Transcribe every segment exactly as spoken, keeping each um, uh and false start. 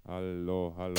Hallo, hallo.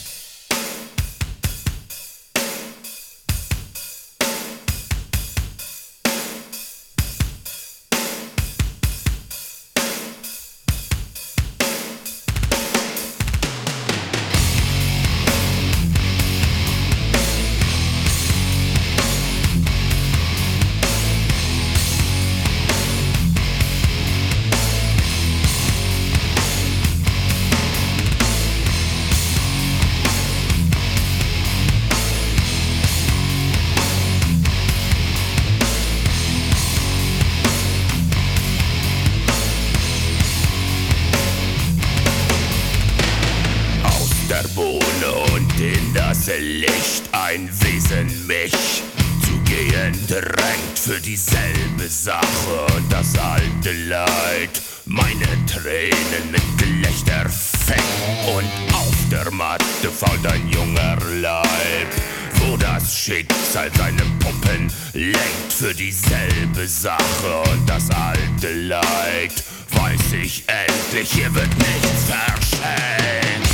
Der Bohne und in das Licht ein Wesen mich zu gehen drängt für dieselbe Sache und das alte Leid meine Tränen mit Gelächter fängt und auf der Matte fault ein junger Leib, wo das Schicksal seine Puppen lenkt für dieselbe Sache und das alte Leid. Weiß ich endlich, hier wird nichts verschenkt.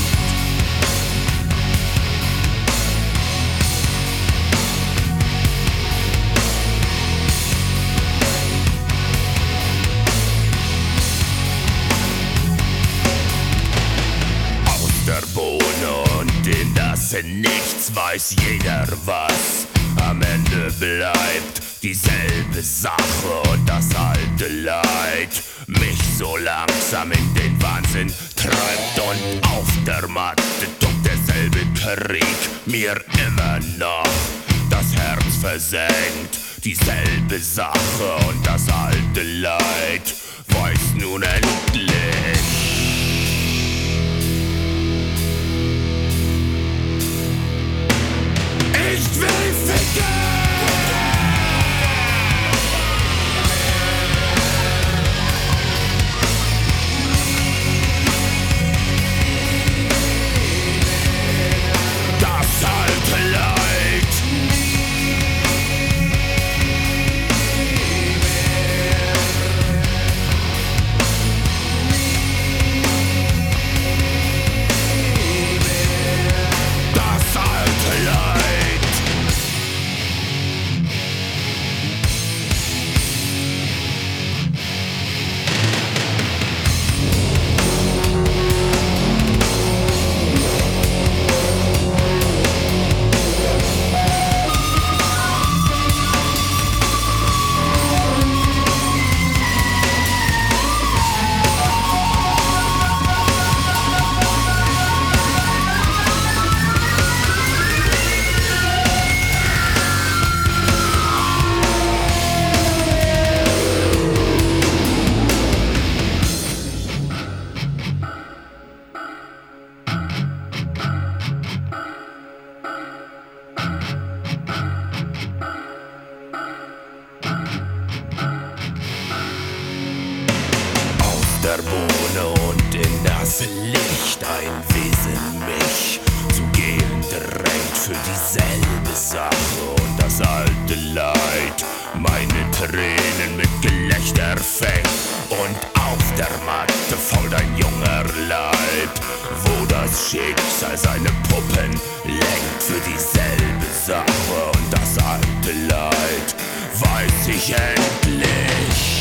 Der Bohne und in das Nichts weiß jeder was. Am Ende bleibt dieselbe Sache und das alte Leid mich so langsam in den Wahnsinn treibt und auf der Matte tobt derselbe Krieg mir immer noch das Herz versenkt. Dieselbe Sache und das alte Leid weiß nun endlich. Ich will ficken! Das alte Leid! Das alte Leid! Der Bohne und in das Licht ein Wesen mich zu gehen drängt für dieselbe Sache und das alte Leid meine Tränen mit Gelächter fängt und auf der Matte fault ein junger Leib, wo das Schicksal seine Puppen lenkt für dieselbe Sache und das alte Leid weiß ich endlich.